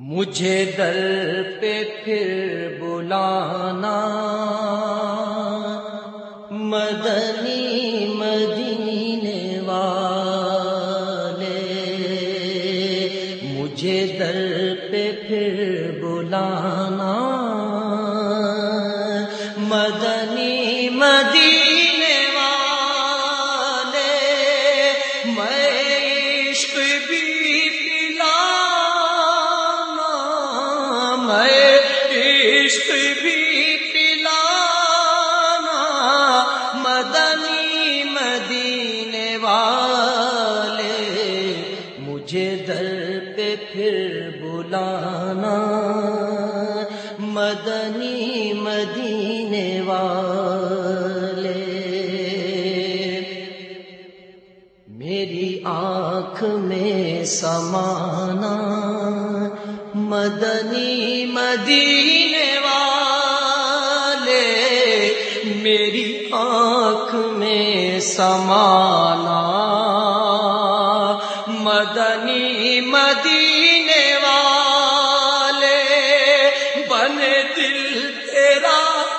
مجھے در پہ پھر بلانا مدنی مدینے والے، مجھے در پہ پھر بلانا مدنی مدینے والے، میں عشق بھی پلانا، میں عشق بھی پلانا مدنی مدینے والے، مجھے در پہ پھر بلانا مدنی مدینے والے۔ میری آنکھ میں سمانا مدنی مدینے والے، میری آنکھ میں سمانا مدنی مدینے والے، بنے دل تیرا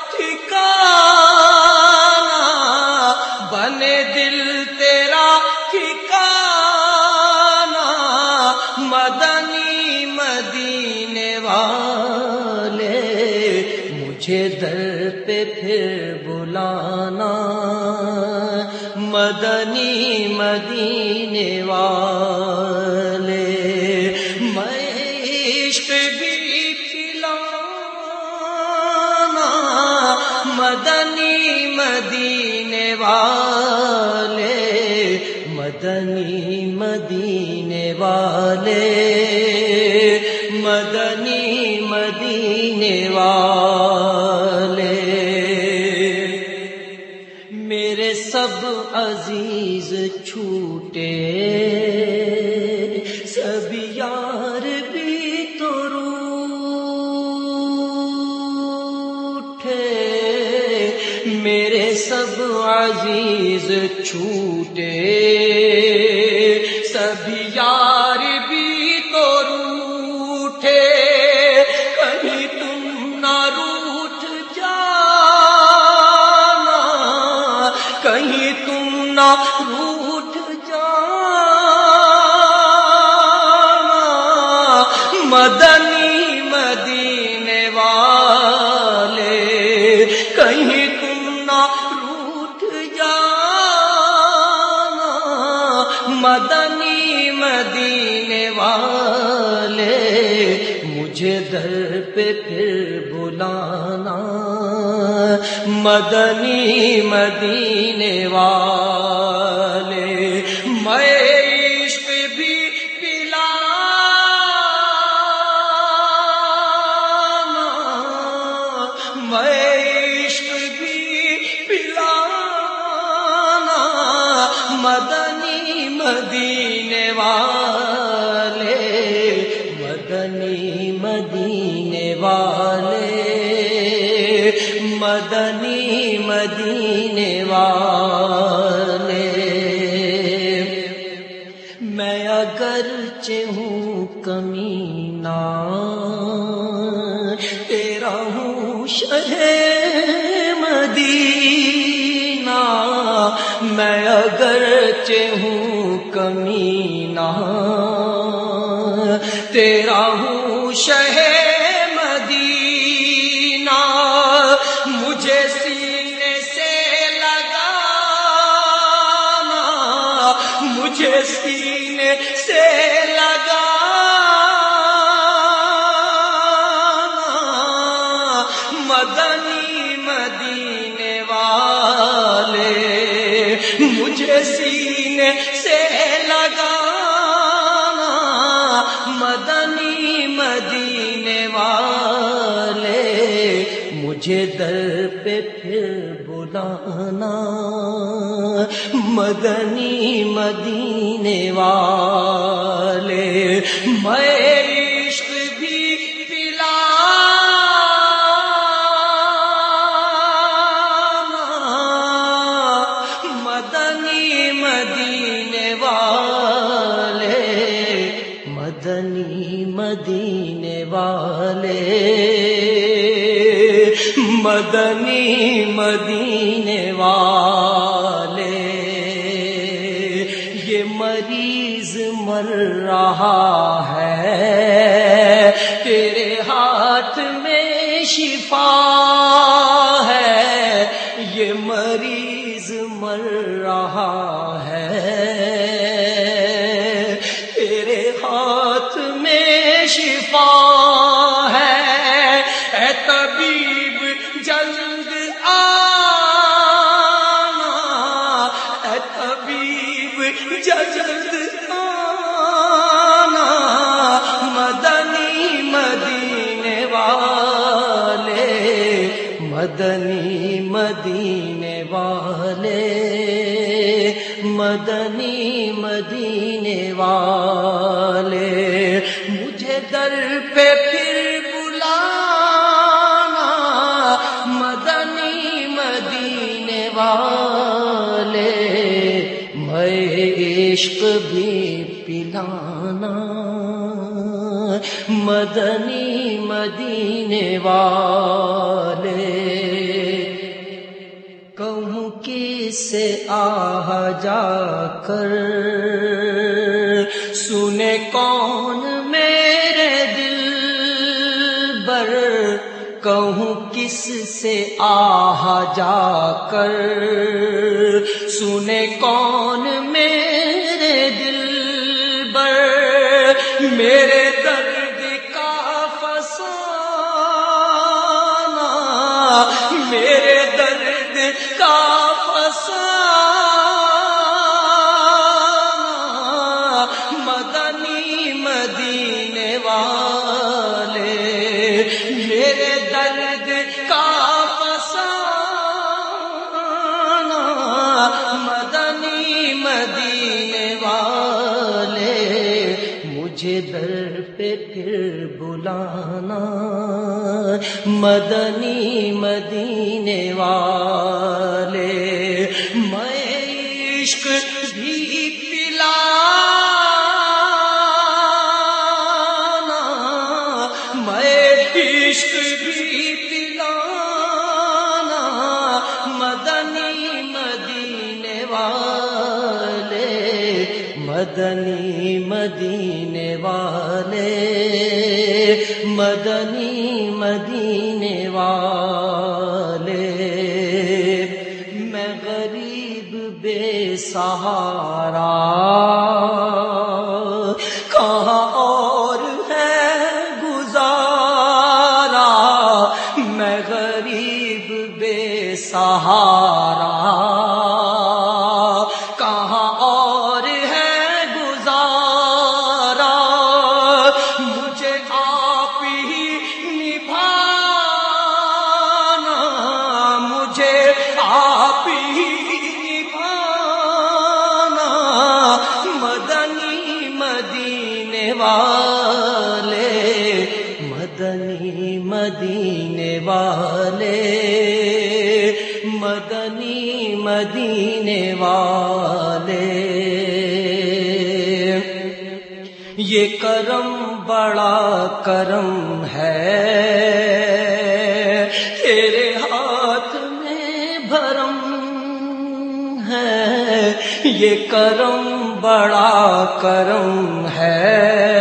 ٹھکانا، بنے دل تیرا ٹھکانا مدنی مدینے والے، مجھے در پہ پھر بلانا مدنی مدینے والے، میں عشق بھی پلانا مدنی مدینے والے، مدنی مدینے والے، مدنی مدینے والے۔ میرے سب عزیز چھوٹے، سب یار بھی تو روٹھے، میرے سب عزیز چھوٹے، سب یار بھی تو روٹھے، کہیں تم نہ روٹھ جانا، کہیں تم نہ روٹھ جانا مدنی مدینے والے، کہیں تم نہ روٹھ جانا مدنی مدینے والے، مجھے در پہ پھر بلانا مدنی مدینے والے، میں عشق بھی پلانا، میں عشق بھی پلانا مدنی مدینے والے، مدنی مدینے والے، مدنی مدینے والے۔ میں اگرچہ ہوں کمینہ، تیرا ہوں شہ مدینہ، میں اگرچہ ہوں کمینہ، تیرا ہوں شہ مدینہ، مجھے سینے سے لگانا، مجھے سینے سے لگانا مدنی مدینے والے، مجھے سینے سے لگانا مدنی مدینے والے، مجھے در پہ پھر بلانا مدنی مدینے والے، میں عشق بھی پلانا مدنی مدینے والے، مدنی مدینے والے، مدنی مدینے والے، یہ مریض مر رہا ہے، تیرے ہاتھ میں شفا ہے، یہ مریض مر رہا ہے، تیرے ہاتھ میں شفا ہے، اے طبیب جلد آنا، اے طبیب جلد آنا، مدنی مدینے والے، مدنی مدینے والے، مدنی مدینے والے، مجھے در پہ پھر بلانا، مدنی مدینے والے، میں عشق بھی پلانا، مدنی مدینے والے، کہوں کس سے آہ جا کر، سنے کون میرے دل بر، کہوں کس سے آہ جا کر، سنے کون میرے دل بر، میرے درد کا فسانہ، میرے درد کا فسانہ، مدنی مدینے والے، میرے درد کا فسانہ، مدنی مدینے والے، مجھے در پہ پھر بلانا، مدنی مدینے والے، میں عشق بھی پلانا، میں عشق بھی پلانا، مدنی مدینے والے، مدنی مدینے والے، مدنی مدینے والے، میں غریب بے سہارا، کہاں اور ہے گزارا، میں غریب بے سہارا، کہاں اور ہے گزارا، مجھے آپ ہی نبھانا، مجھے آپ ہی نبھانا، مدنی مدینے والے، مدنی مدینے والے، مدنی مدینے والے، یہ کرم بڑا کرم ہے، تیرے ہاتھ میں بھرم ہے، یہ کرم بڑا کرم ہے،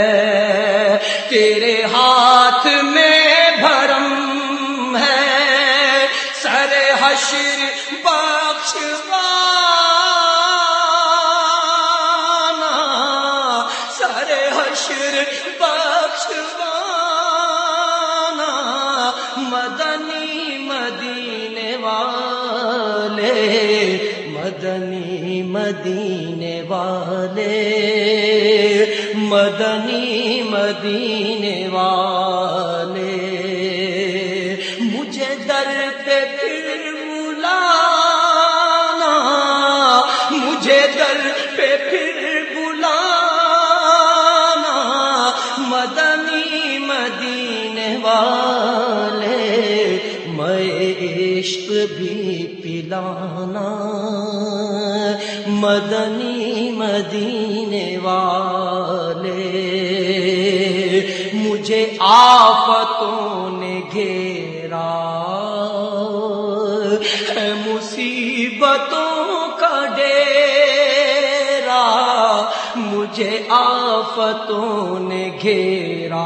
تیرے ہاتھ میں بھرم ہے، سر حشر بخشوانا، سر حشر بخشوانا، مدنی مدینے والے، مدنی مدینے والے، مدنی مدینے والے، مجھے در پہ پھر بلانا، مجھے در پہ پھر بلانا، مدنی مدینے والے، میں عشق بھی پلانا، مدنی مدینے والے، مجھے آفتوں نے گھیرا ہے مصیبتوں کا ڈیرا، مجھے آفتوں نے گھیرا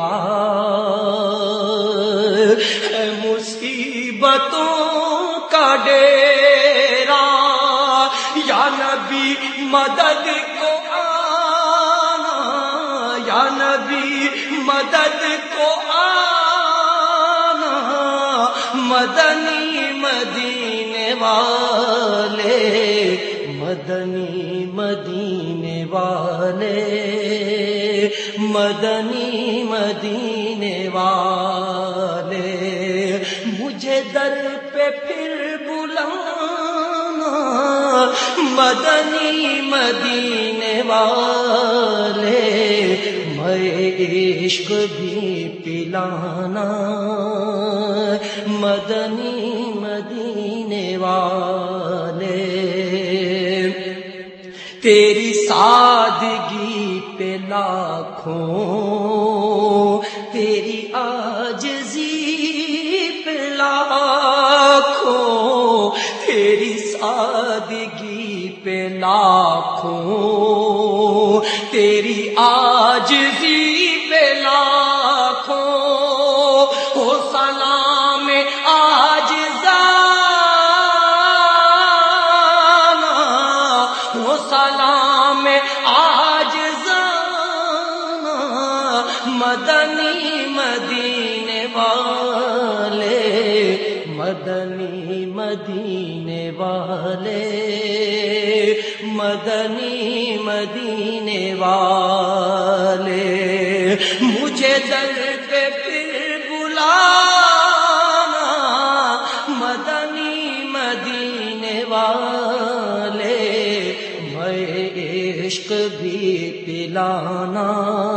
ہے مصیبتوں کا ڈیرا، یا نبی مدد کو آنا، یا نبی مدد کو آنا، مدنی مدینے والے، مدنی مدینے والے، مدنی مدینے والے، مجھے در پہ پھر بلانا، مدنی مدینے والے، میں عشق بھی پلانا، مدنی مدینے والے، تیری سادگی پہ لاکھوں، تیری عاجزی پہ لاکھوں، تیری سادگی پہ لاکھوں، تیری عاجزی پہ لاکھوں، ہو سلام عاجزانہ، ہو سلام عاجزانہ، مدنی مدینے والے، مدنی مدینے والے، مدنی مدینے والے، مجھے در پہ پھر بلانا، مدنی مدینے والے، میں عشق بھی پلانا،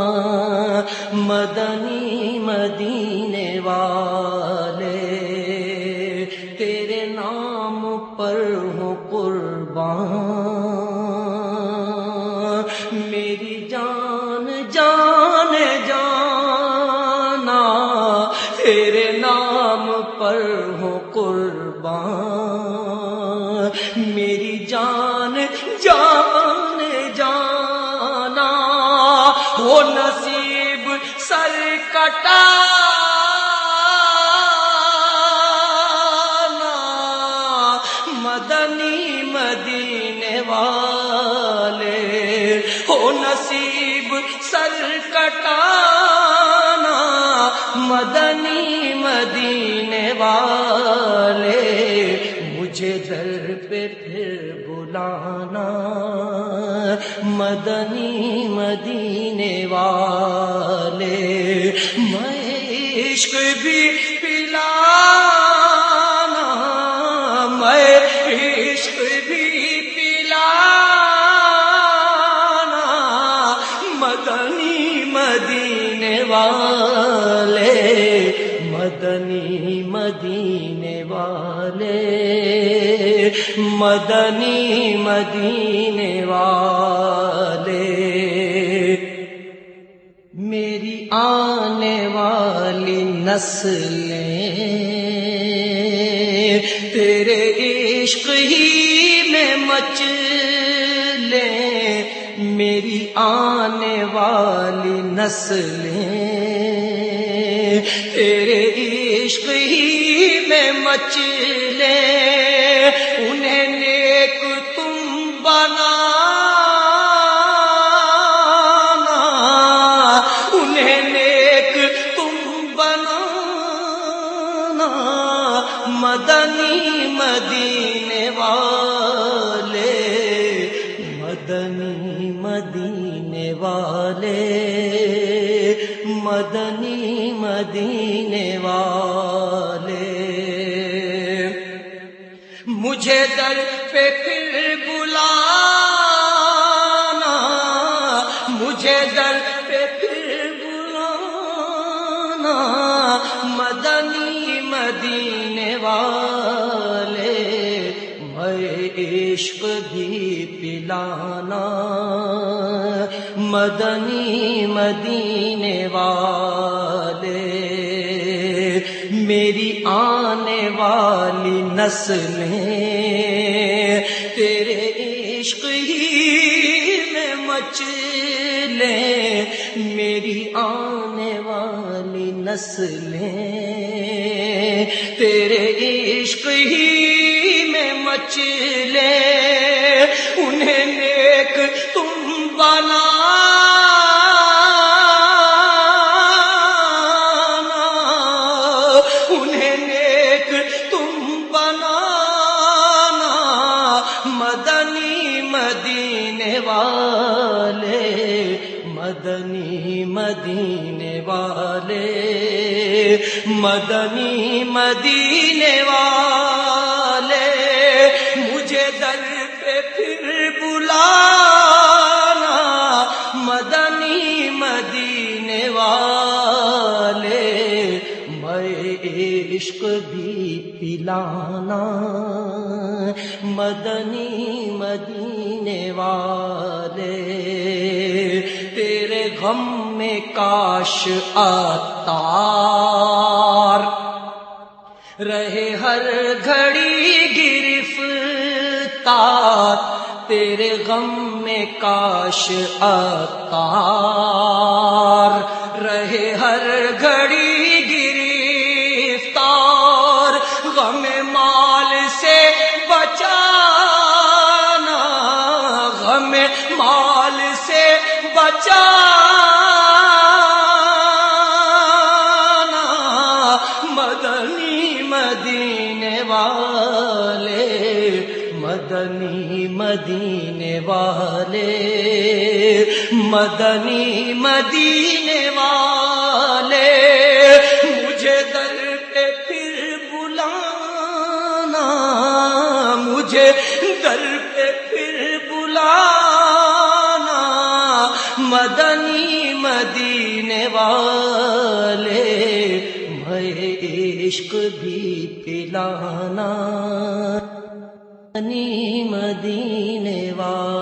مدنی مدینے والے، تیرے نام پر ہوں قربان، میری جان جان جانا، تیرے نام پر ہوں قربان، میری جان جان جانا، وہ نصیب سر کٹانا، مدنی مدینے والے، ہو نصیب سر کٹانا، مدنی مدینے والے، مجھے در پہ پھر بلانا، مدنی مدینے والے، میں عشق بھی پلانا، میں عشق بھی پلانا، مدنی مدینے والے، مدنی مدینے والے، مدنی مدینے والے، میری آنے والی نسلیں تیرے عشق ہی میں مچلیں، میری آنے والی نسلیں تیرے عشق ہی میں مچلیں، انہیں نیک تم بنانا، انہیں نیک تم بنانا، مدنی مدینے والے، مدنی مدینے والے، مدنی مدینے والے، مجھے در پہ پھر بلانا، مجھے در پہ پھر بلانا، مدنی مدینے والے، میں عشق بھی پلانا، مدنی مدینے والے، آنے والی نسلیں تیرے عشق ہی میں مچلیں، میری آنے والی نسلیں تیرے عشق ہی میں مچلیں، انہیں نیک تم بنانا، انہیں نیک تم بنانا، مدنی مدینے والے، مدنی مدینے والے، مدنی مدینے والے، مجھے در پہ پھر بلانا، مدنی مدینے والے، میں عشق بھی پلانا، مدنی مدینے والے، تیرے غم میں کاش عطار رہے ہر گھڑی گرفتار، تیرے غم میں کاش عطار رہے ہر گھڑی گرفتار، غم مال سے بچانا، غم مال سے بچانا، مدنی مدینے والے، مدنی مدینے والے، مدنی مدینے والے، مجھے در پہ پھر بلانا، مجھے در پہ پھر بلانا، مدنی مدینے والے، میں عشق بھی پلانا، مدنی مدینے والے۔